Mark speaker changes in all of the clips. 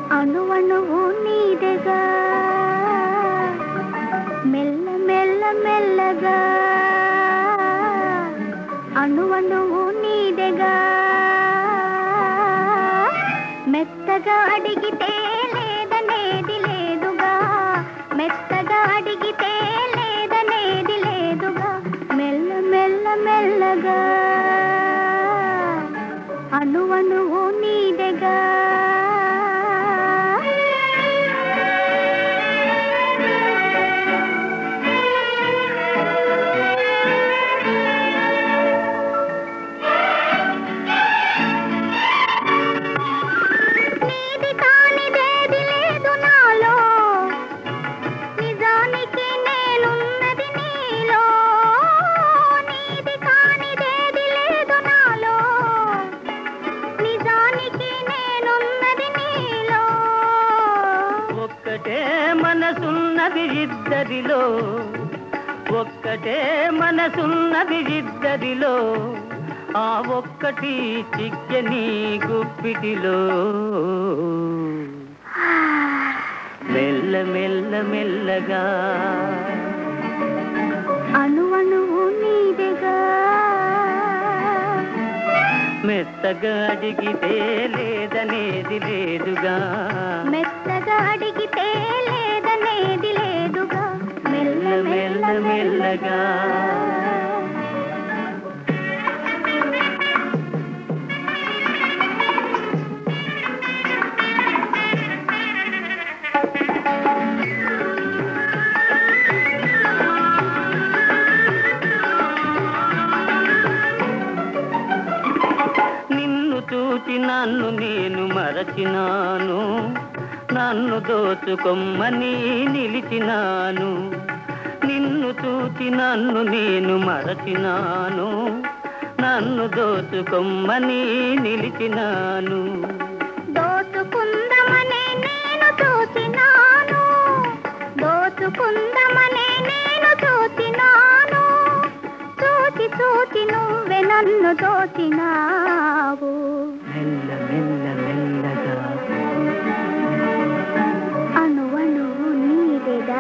Speaker 1: అణువణువు నీదెగా మెల్ల మెల్ల మెల్లగా అణువణువు నీదెగా మెత్తగా అడిగితే లేదనేది లేదుగా మెత్తగా అడిగితే లేదనేది లేదుగా మెల్ల మెల్ల మెల్లగా అణువణువు నీదెగా
Speaker 2: ఒక్కటే మనసున్నది ఇద్దరిలో ఒక్కటే మనసున్నది ఇద్దరిలో ఆ ఒక్కటి చిక్కని గుప్పిటిలో మెల్ల మెల్ల మెల్లగా
Speaker 1: అణువణువు నీదెగా
Speaker 2: మెత్తగా అడిగితే లేదనేది లేదుగా
Speaker 1: మెత్తగా అడిగితే లేదనేది లేదుగా
Speaker 2: మెల్ల మెల్ల మెల్లగా చూచి నన్ను నేను మరచినాను నన్ను దోచుకొమ్మని నిలిచినాను నిన్ను చూచి నన్ను నేను మరచినాను నన్ను దోచుకొమ్మని నిలిచినాను
Speaker 1: దోచుకుందమనే నేను చూచినాను దోచుకుందమనే నేను చూచినాను చూచి చూచి నువ్వే నన్ను దోచినావు
Speaker 2: మెల్ల మెల్ల మెల్లగా
Speaker 1: అణువణువు నీదెగా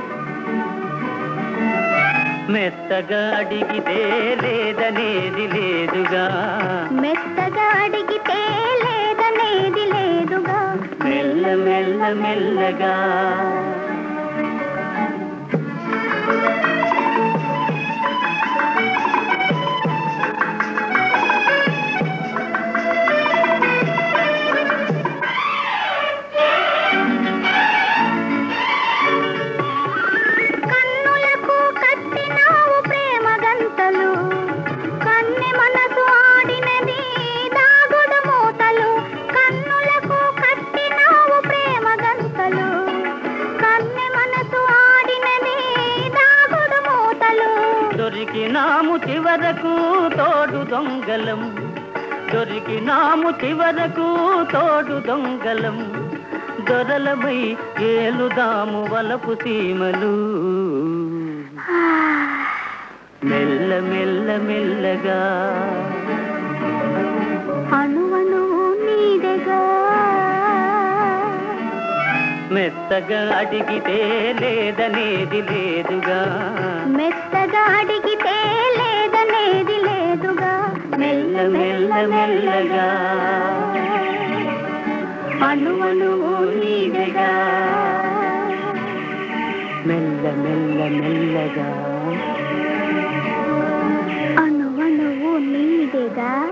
Speaker 2: మెత్తగా అడిగితే లేదనేది లేదుగా
Speaker 1: మెత్తగా అడిగితే లేదనేది లేదుగా
Speaker 2: మెల్ల మెల్ల మెల్లగా దొరికినాము చివరకు తోడు దొంగలం దొరికినాము చివరకు తోడు దొంగలం దొరలమై ఏలుదాము వలపు సీమలు మెల్ల మెల్ల మెల్లగా
Speaker 1: అణువణువు నీదెగా
Speaker 2: మెత్తగా అడిగితే లేదనేది లేదుగా
Speaker 1: మెత్తగా అడిగితే లేదనేది లేదుగా
Speaker 2: మెల్ల మెల్ల మెల్లగా
Speaker 1: అణువణువు నీదెగా
Speaker 2: మెల్ల మెల్ల మెల్లగా
Speaker 1: అణువణువు నీదెగా